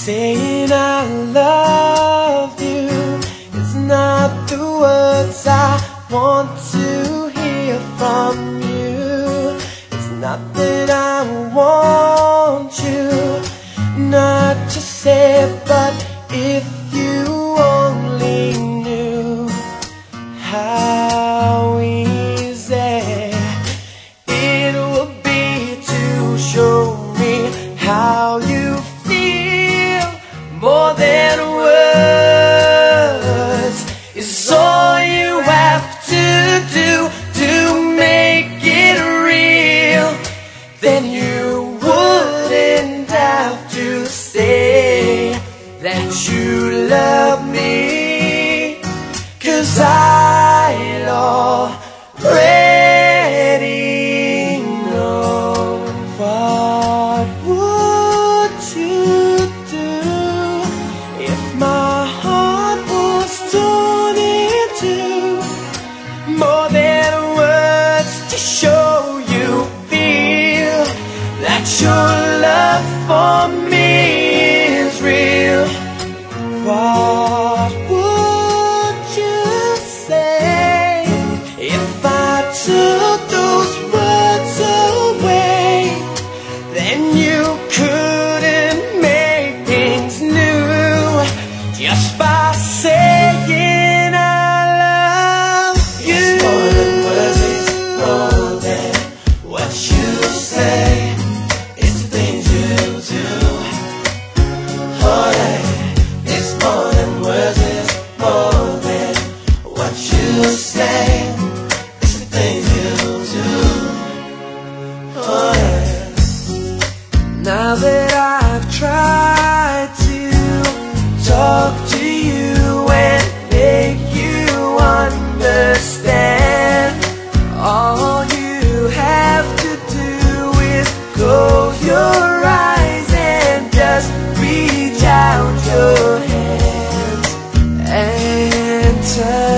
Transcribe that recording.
Saying I love you is not the words I want to hear from you. It's not that I want you not to say, but if you only knew how easy it would be to show me how you feel. More than words is all you have to do to make it real. Then you wouldn't have to say that you love me, 'cause I'd already know. What would you do if my heart was torn into more than words to show you feel that your love for me is real? What would you say if I took those words away? Then you couldn't make things new just by saying I love you. It's more than words, it's more than what you say. It's the things you do. Oh yeah. It's more than words, it's more than what you say. It's the things you do. Oh yeah. Now that I've tried to talk to you and make you understand, all you have to do is close your eyes and just reach out your hands and touch